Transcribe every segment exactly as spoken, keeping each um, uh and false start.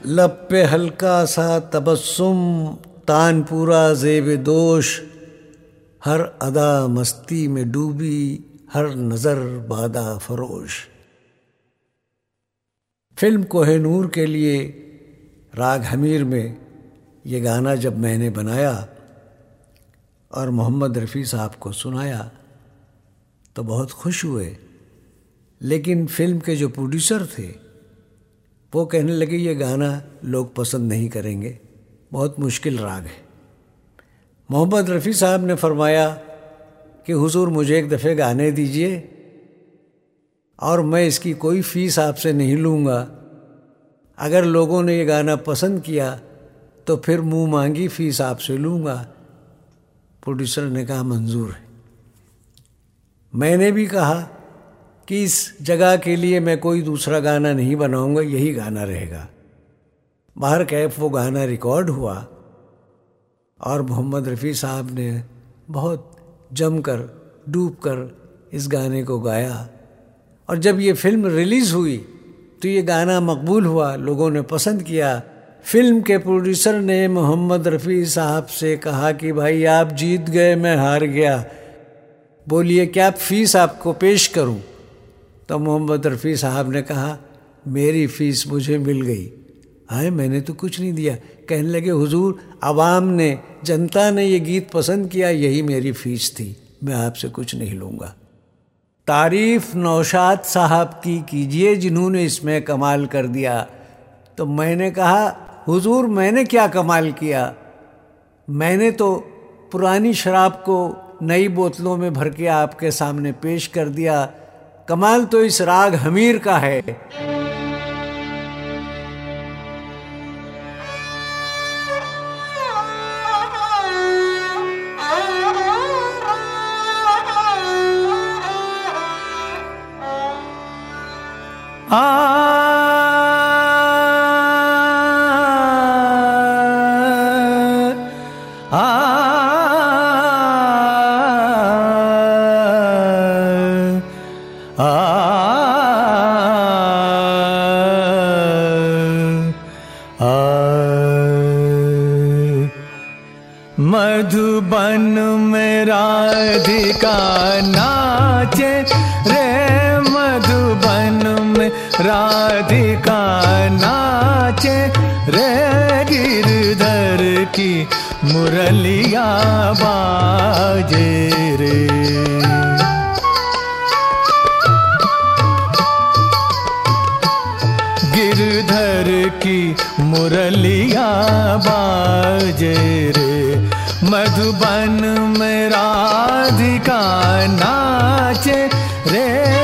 लब पे हल्का सा तबस्सुम, तान पूरा ज़ेब दोष, हर अदा मस्ती में डूबी, हर नज़र बादा फरोश। फिल्म कोहिनूर के लिए राग हमीर में ये गाना जब मैंने बनाया और मोहम्मद रफ़ी साहब को सुनाया तो बहुत खुश हुए, लेकिन फिल्म के जो प्रोड्यूसर थे वो कहने लगे ये गाना लोग पसंद नहीं करेंगे, बहुत मुश्किल राग है। मोहम्मद रफ़ी साहब ने फरमाया कि हुजूर मुझे एक दफ़े गाने दीजिए और मैं इसकी कोई फ़ीस आपसे नहीं लूँगा, अगर लोगों ने ये गाना पसंद किया तो फिर मुँह मांगी फ़ीस आपसे लूँगा। प्रोड्यूसर ने कहा मंजूर है। मैंने भी कहा कि इस जगह के लिए मैं कोई दूसरा गाना नहीं बनाऊँगा, यही गाना रहेगा। बाहर कैफ वो गाना रिकॉर्ड हुआ और मोहम्मद रफ़ी साहब ने बहुत जमकर डूबकर इस गाने को गाया और जब ये फिल्म रिलीज़ हुई तो ये गाना मकबूल हुआ, लोगों ने पसंद किया। फिल्म के प्रोड्यूसर ने मोहम्मद रफ़ी साहब से कहा कि भाई आप जीत गए, मैं हार गया, बोलिए क्या फ़ीस आपको पेश करूं? तो मोहम्मद रफ़ी साहब ने कहा मेरी फ़ीस मुझे मिल गई। हाय मैंने तो कुछ नहीं दिया। कहने लगे हुजूर आवाम ने, जनता ने ये गीत पसंद किया, यही मेरी फ़ीस थी, मैं आपसे कुछ नहीं लूँगा। तारीफ़ नौशाद साहब की कीजिए जिन्होंने इसमें कमाल कर दिया। तो मैंने कहा हुजूर मैंने क्या कमाल किया, मैंने तो पुरानी शराब को नई बोतलों में भर के आपके सामने पेश कर दिया, कमाल तो इस राग हमीर का है। आ मधुबन में राधिका नाचे रे, मधुबन में राधिका नाचे रे, गिरधर की मुरलिया बाजे रे। गिरधर की मुरलिया बाजे रे, मधुबन में राधिका नाचे रे।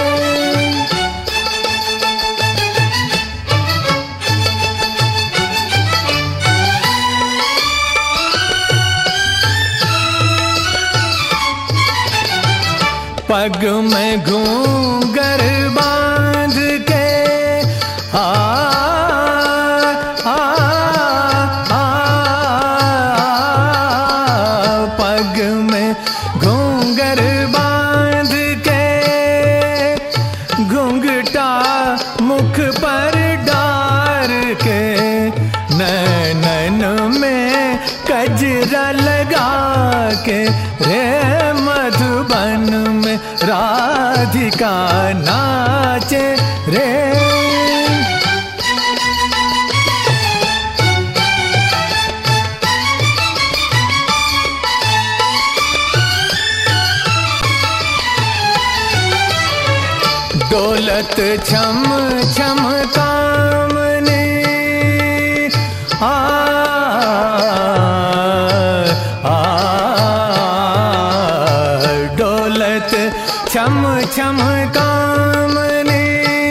पग में घूंघर बांध के आ मुख पर डार के, नैनन में कजरा लगा के रे, मधुबन में राधिका नाचे रे। डोलत छम छम कामनी आ, आ डोलत छम छम कामनी,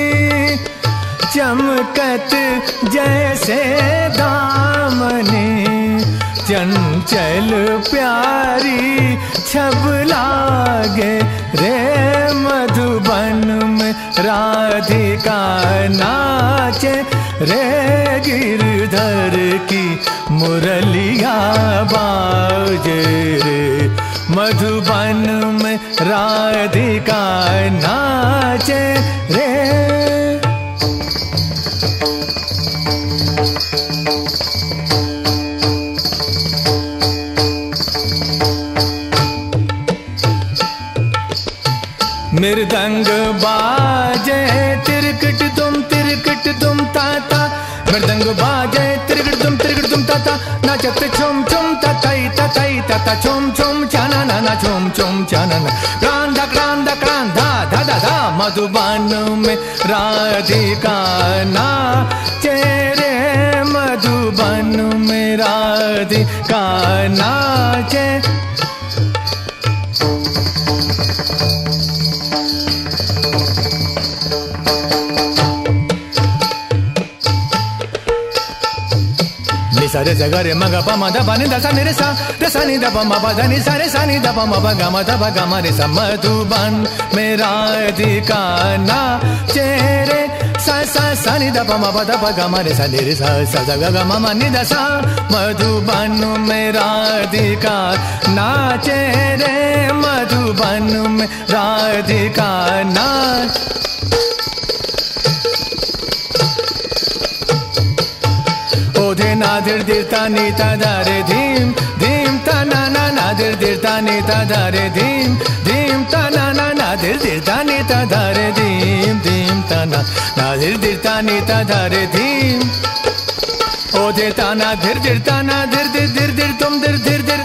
चमकत जैसे दामनी, चंचल प्यारी छब लागे रे, मधुबन में राधिका नाचे रे, गिरधर की मुरलिया बाजे रे, मधुबन में राधिका नाचे रे। मृदंग बाजे तिरकट तुम तिरकट तुम ताता, मृदंग बाजे तिरकट तुम तिरकट तुम ताता, नाचत छुम छुम ततई ततई तता छुम छुम छाना ना ना छुम छुम छाना ना, क्रांदा क्रांदा क्रांदा धा धा धा, मधुबन में राधिका नाचे रे, मधुबन में राधिका नाचे। सरे सगरे मग प म द प नि द सा नि रे सा रे सा नि द प म प द नि सा रे सा नि द प म प ग म द प ग म रे सा, मधुबन में राधिका नाचे रे, सा सा सा नि द प म प द प ग म रे सा नि रे सा सा ग ग म म नि द सा, मधुबन में राधिका नाचे रे, मधुबन में राधिका नाच। ओधे नाधिर दिरता नीता धारे धीम धीम ता ना ना नाधिर दिरता नीता धारे धीम धीम ता ना ना नाधिर दिरता नीता धारे धीम धीम ता ना नाधिर दिरता नीता धारे धीम। ओधे ता नाधिर दिरता नाधिर दिर दिर दिर तुम दिर दिर दिर,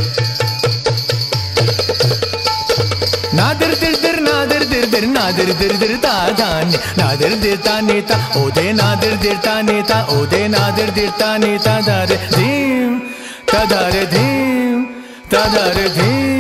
नाधिर दिर दिर नाधिर दिर दिर नाधिर दिर दिर ता धान्य, Nadir दिरता Nita ओधे Nadir दिरता Nita ओधे Nadir दिरता Nita धारे धीम ता धारे धीम ता धारे धीम।